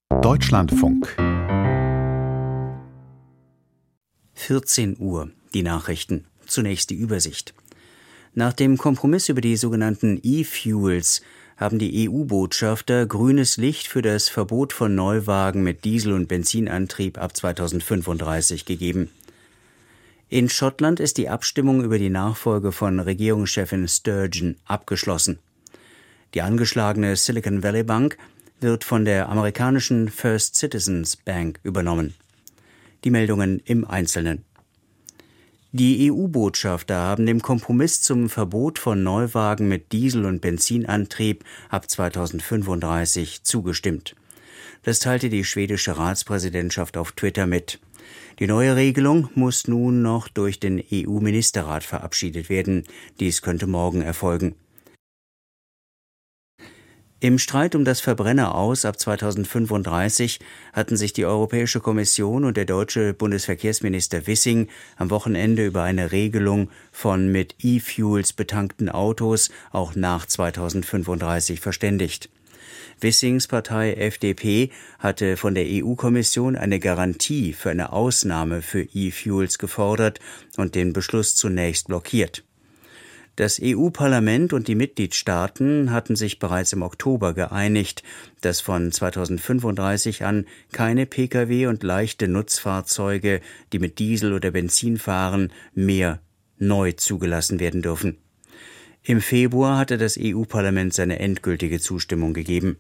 Deutschlandfunk. 14 Uhr, die Nachrichten. Zunächst die Übersicht. Nach dem Kompromiss über die sogenannten E-Fuels haben die EU-Botschafter grünes Licht für das Verbot von Neuwagen mit Diesel- und Benzinantrieb ab 2035 gegeben. In Schottland ist die Abstimmung über die Nachfolge von Regierungschefin Sturgeon abgeschlossen. Die angeschlagene Silicon Valley Bank wird von der amerikanischen First Citizens Bank übernommen. Die Meldungen im Einzelnen. Die EU-Botschafter haben dem Kompromiss zum Verbot von Neuwagen mit Diesel- und Benzinantrieb ab 2035 zugestimmt. Das teilte die schwedische Ratspräsidentschaft auf Twitter mit. Die neue Regelung muss nun noch durch den EU-Ministerrat verabschiedet werden. Dies könnte morgen erfolgen. Im Streit um das Verbrenneraus ab 2035 hatten sich die Europäische Kommission und der deutsche Bundesverkehrsminister Wissing am Wochenende über eine Regelung von mit E-Fuels betankten Autos auch nach 2035 verständigt. Wissings Partei FDP hatte von der EU-Kommission eine Garantie für eine Ausnahme für E-Fuels gefordert und den Beschluss zunächst blockiert. Das EU-Parlament und die Mitgliedstaaten hatten sich bereits im Oktober geeinigt, dass von 2035 an keine Pkw und leichte Nutzfahrzeuge, die mit Diesel oder Benzin fahren, mehr neu zugelassen werden dürfen. Im Februar hatte das EU-Parlament seine endgültige Zustimmung gegeben.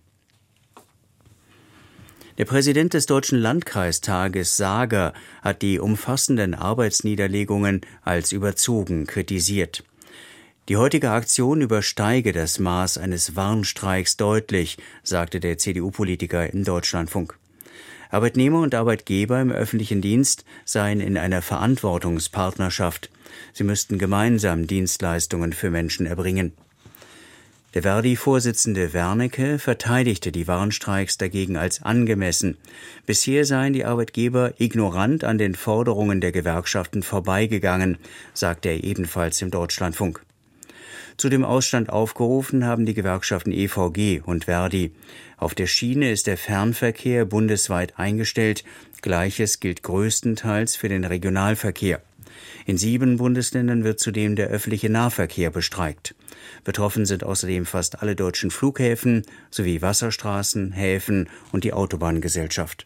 Der Präsident des Deutschen Landkreistages Sager hat die umfassenden Arbeitsniederlegungen als überzogen kritisiert. Die heutige Aktion übersteige das Maß eines Warnstreiks deutlich, sagte der CDU-Politiker im Deutschlandfunk. Arbeitnehmer und Arbeitgeber im öffentlichen Dienst seien in einer Verantwortungspartnerschaft. Sie müssten gemeinsam Dienstleistungen für Menschen erbringen. Der Verdi-Vorsitzende Wernicke verteidigte die Warnstreiks dagegen als angemessen. Bisher seien die Arbeitgeber ignorant an den Forderungen der Gewerkschaften vorbeigegangen, sagte er ebenfalls im Deutschlandfunk. Zu dem Ausstand aufgerufen haben die Gewerkschaften EVG und Verdi. Auf der Schiene ist der Fernverkehr bundesweit eingestellt. Gleiches gilt größtenteils für den Regionalverkehr. In 7 Bundesländern wird zudem der öffentliche Nahverkehr bestreikt. Betroffen sind außerdem fast alle deutschen Flughäfen sowie Wasserstraßen, Häfen und die Autobahngesellschaft.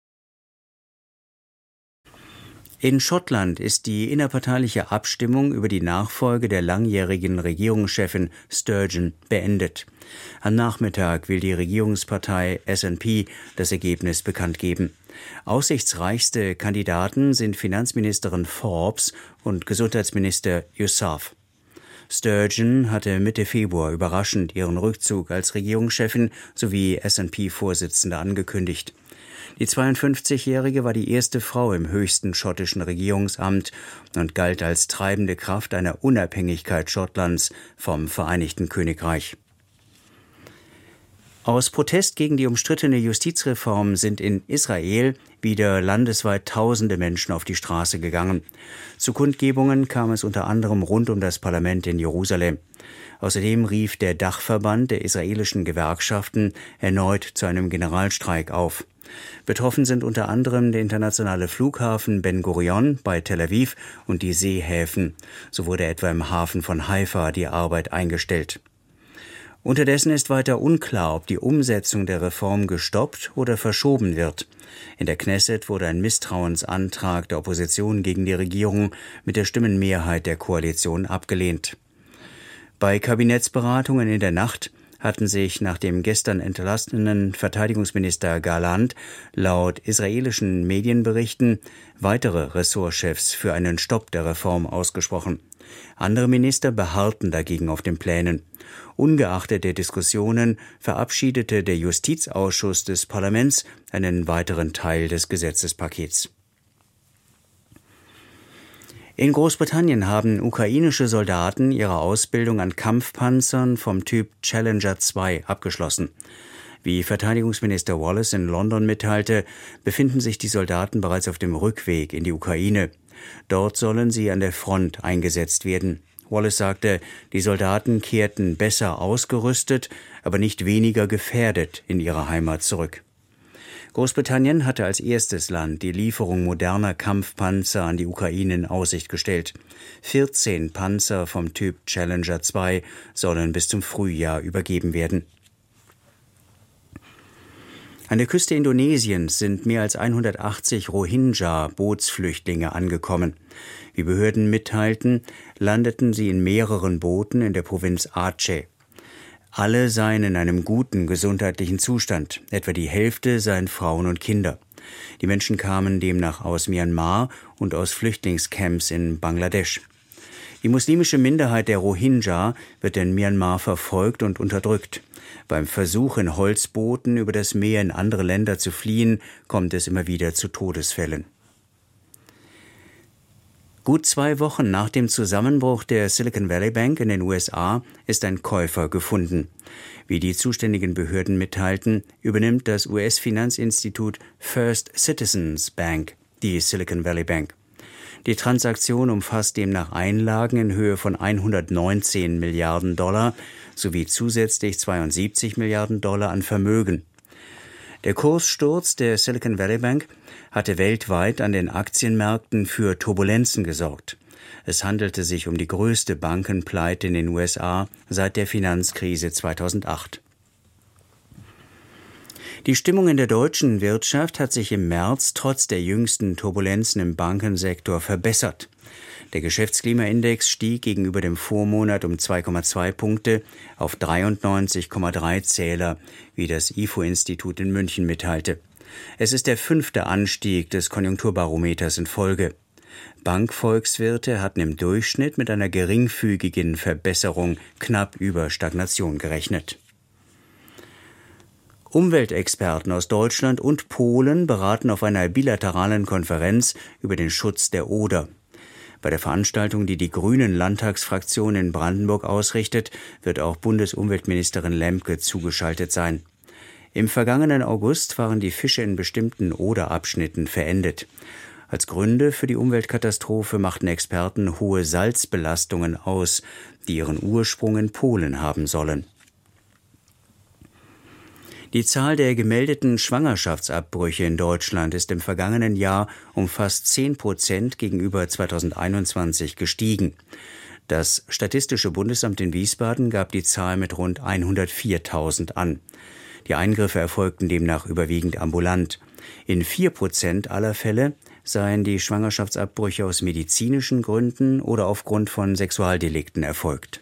In Schottland ist die innerparteiliche Abstimmung über die Nachfolge der langjährigen Regierungschefin Sturgeon beendet. Am Nachmittag will die Regierungspartei SNP das Ergebnis bekannt geben. Aussichtsreichste Kandidaten sind Finanzministerin Forbes und Gesundheitsminister Yousaf. Sturgeon hatte Mitte Februar überraschend ihren Rückzug als Regierungschefin sowie SNP-Vorsitzende angekündigt. Die 52-Jährige war die erste Frau im höchsten schottischen Regierungsamt und galt als treibende Kraft einer Unabhängigkeit Schottlands vom Vereinigten Königreich. Aus Protest gegen die umstrittene Justizreform sind in Israel wieder landesweit Tausende Menschen auf die Straße gegangen. Zu Kundgebungen kam es unter anderem rund um das Parlament in Jerusalem. Außerdem rief der Dachverband der israelischen Gewerkschaften erneut zu einem Generalstreik auf. Betroffen sind unter anderem der internationale Flughafen Ben Gurion bei Tel Aviv und die Seehäfen. So wurde etwa im Hafen von Haifa die Arbeit eingestellt. Unterdessen ist weiter unklar, ob die Umsetzung der Reform gestoppt oder verschoben wird. In der Knesset wurde ein Misstrauensantrag der Opposition gegen die Regierung mit der Stimmenmehrheit der Koalition abgelehnt. Bei Kabinettsberatungen in der Nacht hatten sich nach dem gestern entlassenen Verteidigungsminister Gallant laut israelischen Medienberichten weitere Ressortchefs für einen Stopp der Reform ausgesprochen. Andere Minister beharrten dagegen auf den Plänen. Ungeachtet der Diskussionen verabschiedete der Justizausschuss des Parlaments einen weiteren Teil des Gesetzespakets. In Großbritannien haben ukrainische Soldaten ihre Ausbildung an Kampfpanzern vom Typ Challenger 2 abgeschlossen. Wie Verteidigungsminister Wallace in London mitteilte, befinden sich die Soldaten bereits auf dem Rückweg in die Ukraine. Dort sollen sie an der Front eingesetzt werden. Wallace sagte, die Soldaten kehrten besser ausgerüstet, aber nicht weniger gefährdet in ihre Heimat zurück. Großbritannien hatte als erstes Land die Lieferung moderner Kampfpanzer an die Ukraine in Aussicht gestellt. 14 Panzer vom Typ Challenger 2 sollen bis zum Frühjahr übergeben werden. An der Küste Indonesiens sind mehr als 180 Rohingya-Bootsflüchtlinge angekommen. Wie Behörden mitteilten, landeten sie in mehreren Booten in der Provinz Aceh. Alle seien in einem guten gesundheitlichen Zustand. Etwa die Hälfte seien Frauen und Kinder. Die Menschen kamen demnach aus Myanmar und aus Flüchtlingscamps in Bangladesch. Die muslimische Minderheit der Rohingya wird in Myanmar verfolgt und unterdrückt. Beim Versuch, in Holzbooten über das Meer in andere Länder zu fliehen, kommt es immer wieder zu Todesfällen. Gut 2 Wochen nach dem Zusammenbruch der Silicon Valley Bank in den USA ist ein Käufer gefunden. Wie die zuständigen Behörden mitteilten, übernimmt das US-Finanzinstitut First Citizens Bank die Silicon Valley Bank. Die Transaktion umfasst demnach Einlagen in Höhe von 119 Milliarden Dollar sowie zusätzlich 72 Milliarden Dollar an Vermögen. Der Kurssturz der Silicon Valley Bank hatte weltweit an den Aktienmärkten für Turbulenzen gesorgt. Es handelte sich um die größte Bankenpleite in den USA seit der Finanzkrise 2008. Die Stimmung in der deutschen Wirtschaft hat sich im März trotz der jüngsten Turbulenzen im Bankensektor verbessert. Der Geschäftsklimaindex stieg gegenüber dem Vormonat um 2,2 Punkte auf 93,3 Zähler, wie das IFO-Institut in München mitteilte. Es ist der 5. Anstieg des Konjunkturbarometers in Folge. Bankvolkswirte hatten im Durchschnitt mit einer geringfügigen Verbesserung knapp über Stagnation gerechnet. Umweltexperten aus Deutschland und Polen beraten auf einer bilateralen Konferenz über den Schutz der Oder. Bei der Veranstaltung, die die Grünen-Landtagsfraktion in Brandenburg ausrichtet, wird auch Bundesumweltministerin Lemke zugeschaltet sein. Im vergangenen August waren die Fische in bestimmten Oderabschnitten verendet. Als Gründe für die Umweltkatastrophe machten Experten hohe Salzbelastungen aus, die ihren Ursprung in Polen haben sollen. Die Zahl der gemeldeten Schwangerschaftsabbrüche in Deutschland ist im vergangenen Jahr um fast 10% gegenüber 2021 gestiegen. Das Statistische Bundesamt in Wiesbaden gab die Zahl mit rund 104.000 an. Die Eingriffe erfolgten demnach überwiegend ambulant. In 4% aller Fälle seien die Schwangerschaftsabbrüche aus medizinischen Gründen oder aufgrund von Sexualdelikten erfolgt.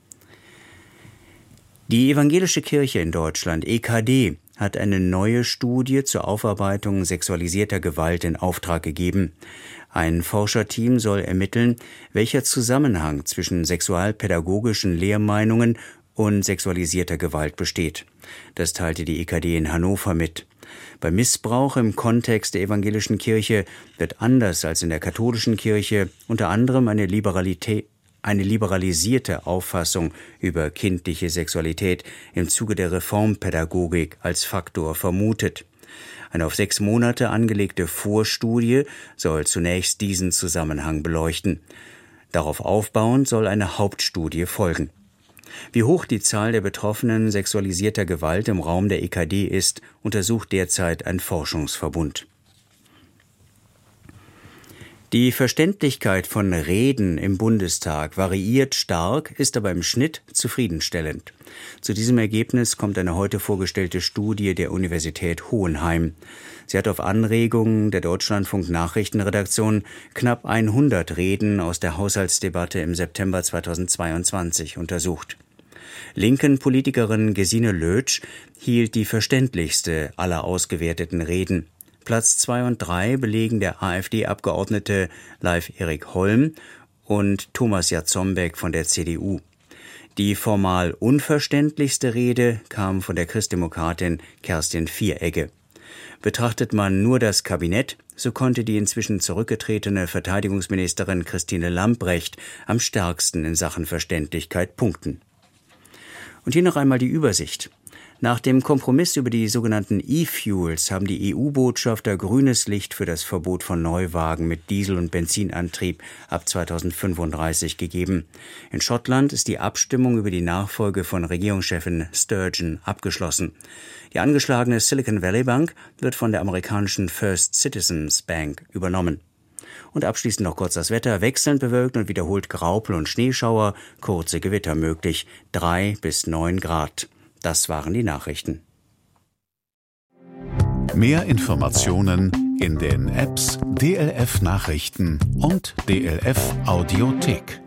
Die Evangelische Kirche in Deutschland, EKD, hat eine neue Studie zur Aufarbeitung sexualisierter Gewalt in Auftrag gegeben. Ein Forscherteam soll ermitteln, welcher Zusammenhang zwischen sexualpädagogischen Lehrmeinungen und sexualisierter Gewalt besteht. Das teilte die EKD in Hannover mit. Bei Missbrauch im Kontext der evangelischen Kirche wird anders als in der katholischen Kirche unter anderem eine liberalisierte Auffassung über kindliche Sexualität im Zuge der Reformpädagogik als Faktor vermutet. Eine auf 6 Monate angelegte Vorstudie soll zunächst diesen Zusammenhang beleuchten. Darauf aufbauend soll eine Hauptstudie folgen. Wie hoch die Zahl der Betroffenen sexualisierter Gewalt im Raum der EKD ist, untersucht derzeit ein Forschungsverbund. Die Verständlichkeit von Reden im Bundestag variiert stark, ist aber im Schnitt zufriedenstellend. Zu diesem Ergebnis kommt eine heute vorgestellte Studie der Universität Hohenheim. Sie hat auf Anregung der Deutschlandfunk-Nachrichtenredaktion knapp 100 Reden aus der Haushaltsdebatte im September 2022 untersucht. Linken Politikerin Gesine Lötsch hielt die verständlichste aller ausgewerteten Reden. Platz 2 und 3 belegen der AfD-Abgeordnete Leif Erik Holm und Thomas Jatzombeck von der CDU. Die formal unverständlichste Rede kam von der Christdemokratin Kerstin Vieregge. Betrachtet man nur das Kabinett, so konnte die inzwischen zurückgetretene Verteidigungsministerin Christine Lambrecht am stärksten in Sachen Verständlichkeit punkten. Und hier noch einmal die Übersicht. Nach dem Kompromiss über die sogenannten E-Fuels haben die EU-Botschafter grünes Licht für das Verbot von Neuwagen mit Diesel- und Benzinantrieb ab 2035 gegeben. In Schottland ist die Abstimmung über die Nachfolge von Regierungschefin Sturgeon abgeschlossen. Die angeschlagene Silicon Valley Bank wird von der amerikanischen First Citizens Bank übernommen. Und abschließend noch kurz das Wetter. Wechselnd bewölkt und wiederholt Graupel- und Schneeschauer, kurze Gewitter möglich, 3 bis 9 Grad. Das waren die Nachrichten. Mehr Informationen in den Apps DLF Nachrichten und DLF Audiothek.